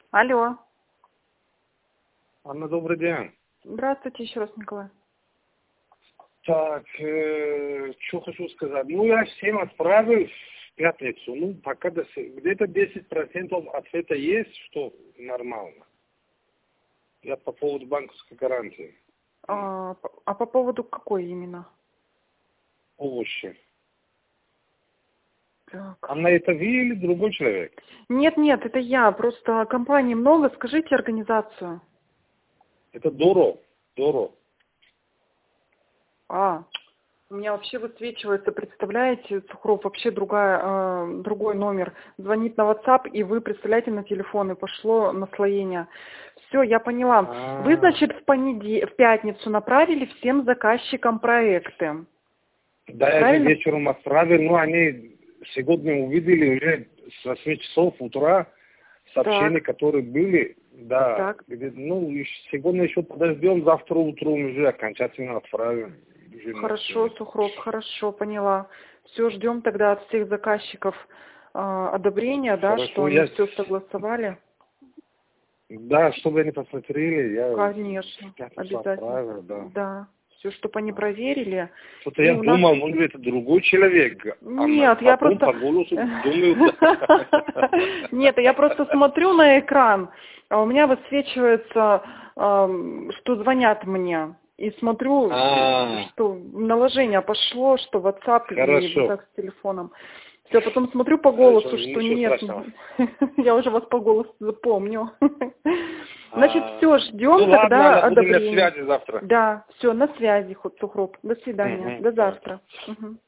Алло. Анна, добрый день. Здравствуйте еще раз, Николай. Так, что хочу сказать. Ну, я всем отправил в пятницу. Ну, пока где-то 10% ответа есть, что нормально. Я по поводу банковской гарантии. А по поводу какой именно? Овощи. Так. Анна, это вы или другой человек? Нет, это я. Просто компаний много. Скажите организацию. Это Доро. Доро. У меня вообще высвечивается, представляете, Сухров, вообще другой номер. Звонит на WhatsApp, и вы, представляете, на телефон, и пошло наслоение. Все, я поняла. Вы, значит, в пятницу направили всем заказчикам проекты. Да, я же вечером отправил, но они сегодня увидели уже с 8 часов утра сообщения, которые были. Да, ну, сегодня еще подождем, завтра утром уже окончательно отправим. Хорошо, Сухров, хорошо, поняла. Все, ждем тогда от всех заказчиков одобрения, да, хорошо, что они все согласовали. Да, чтобы они посмотрели, я конечно, обязательно. отправил, да. Все, чтобы они проверили. Что-то я думал, может быть, это другой человек. Нет, я просто... по голосу думаю... Нет, я просто смотрю на экран, а у меня высвечивается, что звонят мне. И смотрю, что наложение пошло, что WhatsApp и вот так с телефоном. Все, потом смотрю по голосу, что нет. Я уже вас по голосу запомню. Значит, все, ждем тогда одобрения. Будем на связи завтра. Да, все, на связи, Сухров. До свидания. До завтра.